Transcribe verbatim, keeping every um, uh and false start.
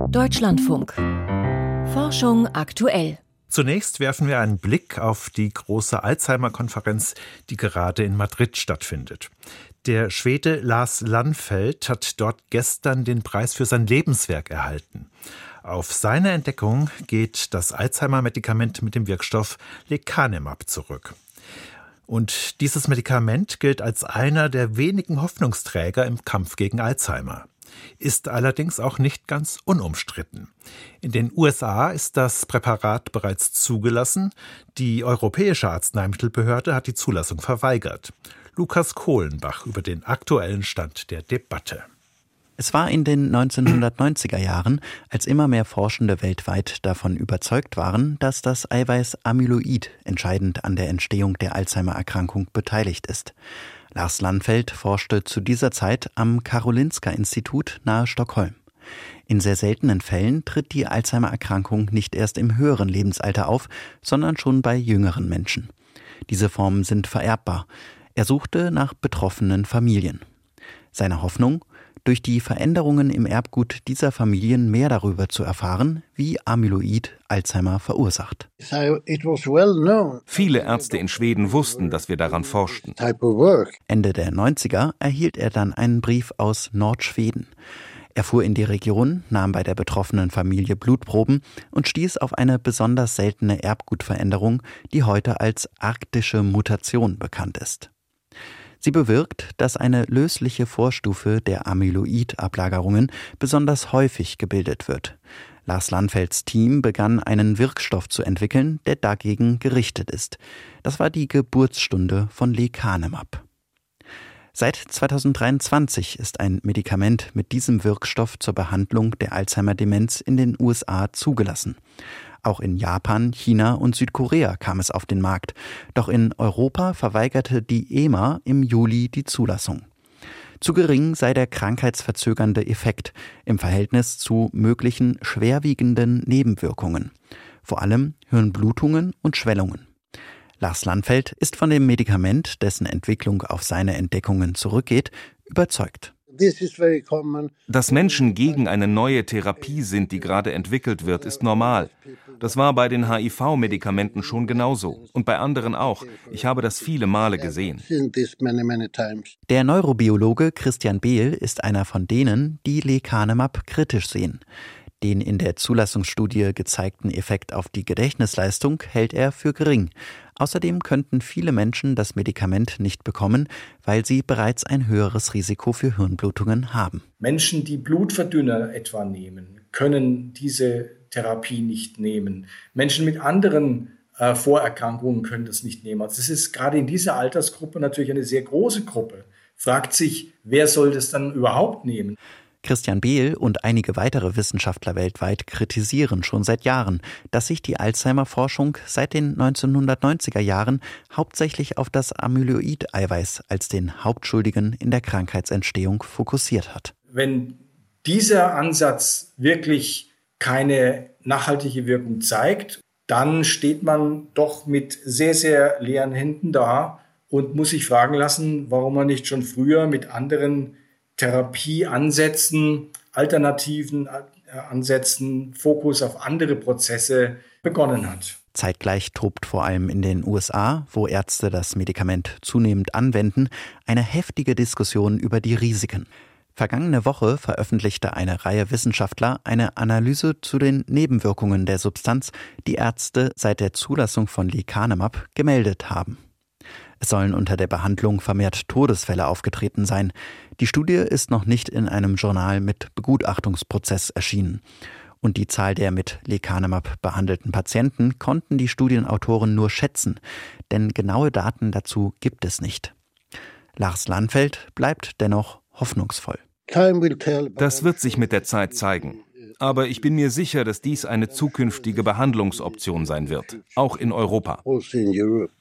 Deutschlandfunk. Forschung aktuell. Zunächst werfen wir einen Blick auf die große Alzheimer-Konferenz, die gerade in Madrid stattfindet. Der Schwede Lars Lannfelt hat dort gestern den Preis für sein Lebenswerk erhalten. Auf seine Entdeckung geht das Alzheimer-Medikament mit dem Wirkstoff Lecanemab zurück. Und dieses Medikament gilt als einer der wenigen Hoffnungsträger im Kampf gegen Alzheimer. Ist allerdings auch nicht ganz unumstritten. In den U S A ist das Präparat bereits zugelassen. Die Europäische Arzneimittelbehörde hat die Zulassung verweigert. Lukas Kohlenbach über den aktuellen Stand der Debatte. Es war in den neunzehnhundertneunziger Jahren, als immer mehr Forschende weltweit davon überzeugt waren, dass das Eiweiß Amyloid entscheidend an der Entstehung der Alzheimer-Erkrankung beteiligt ist. Lars Lannfelt forschte zu dieser Zeit am Karolinska-Institut nahe Stockholm. In sehr seltenen Fällen tritt die Alzheimer-Erkrankung nicht erst im höheren Lebensalter auf, sondern schon bei jüngeren Menschen. Diese Formen sind vererbbar. Er suchte nach betroffenen Familien. Seine Hoffnung? Durch die Veränderungen im Erbgut dieser Familien mehr darüber zu erfahren, wie Amyloid Alzheimer verursacht. Viele Ärzte in Schweden wussten, dass wir daran forschten. Ende der neunziger erhielt er dann einen Brief aus Nordschweden. Er fuhr in die Region, nahm bei der betroffenen Familie Blutproben und stieß auf eine besonders seltene Erbgutveränderung, die heute als arktische Mutation bekannt ist. Sie bewirkt, dass eine lösliche Vorstufe der Amyloid-Ablagerungen besonders häufig gebildet wird. Lars Lannfelts Team begann einen Wirkstoff zu entwickeln, der dagegen gerichtet ist. Das war die Geburtsstunde von Lecanemab. Seit zweitausenddreiundzwanzig ist ein Medikament mit diesem Wirkstoff zur Behandlung der Alzheimer-Demenz in den U S A zugelassen. Auch in Japan, China und Südkorea kam es auf den Markt. Doch in Europa verweigerte die E M A im Juli die Zulassung. Zu gering sei der krankheitsverzögernde Effekt im Verhältnis zu möglichen schwerwiegenden Nebenwirkungen. Vor allem Hirnblutungen und Schwellungen. Lars Lannfelt ist von dem Medikament, dessen Entwicklung auf seine Entdeckungen zurückgeht, überzeugt. Dass Menschen gegen eine neue Therapie sind, die gerade entwickelt wird, ist normal. Das war bei den H I V-Medikamenten schon genauso und bei anderen auch. Ich habe das viele Male gesehen. Der Neurobiologe Christian Behl ist einer von denen, die Lecanemab kritisch sehen. Den in der Zulassungsstudie gezeigten Effekt auf die Gedächtnisleistung hält er für gering. Außerdem könnten viele Menschen das Medikament nicht bekommen, weil sie bereits ein höheres Risiko für Hirnblutungen haben. Menschen, die Blutverdünner etwa nehmen, können diese Therapie nicht nehmen. Menschen mit anderen äh, Vorerkrankungen können das nicht nehmen. Also das ist gerade in dieser Altersgruppe natürlich eine sehr große Gruppe. Fragt sich, wer soll das dann überhaupt nehmen? Christian Behl und einige weitere Wissenschaftler weltweit kritisieren schon seit Jahren, dass sich die Alzheimer-Forschung seit den neunzehnhundertneunziger Jahren hauptsächlich auf das Amyloid-Eiweiß als den Hauptschuldigen in der Krankheitsentstehung fokussiert hat. Wenn dieser Ansatz wirklich keine nachhaltige Wirkung zeigt, dann steht man doch mit sehr, sehr leeren Händen da und muss sich fragen lassen, warum man nicht schon früher mit anderen Therapieansätzen, alternativen Ansätzen, Fokus auf andere Prozesse begonnen hat. Zeitgleich tobt vor allem in den U S A, wo Ärzte das Medikament zunehmend anwenden, eine heftige Diskussion über die Risiken. Vergangene Woche veröffentlichte eine Reihe Wissenschaftler eine Analyse zu den Nebenwirkungen der Substanz, die Ärzte seit der Zulassung von Lecanemab gemeldet haben. Es sollen unter der Behandlung vermehrt Todesfälle aufgetreten sein. Die Studie ist noch nicht in einem Journal mit Begutachtungsprozess erschienen. Und die Zahl der mit Lecanemab behandelten Patienten konnten die Studienautoren nur schätzen, denn genaue Daten dazu gibt es nicht. Lars Lannfelt bleibt dennoch hoffnungsvoll. Das wird sich mit der Zeit zeigen. Aber ich bin mir sicher, dass dies eine zukünftige Behandlungsoption sein wird, auch in Europa.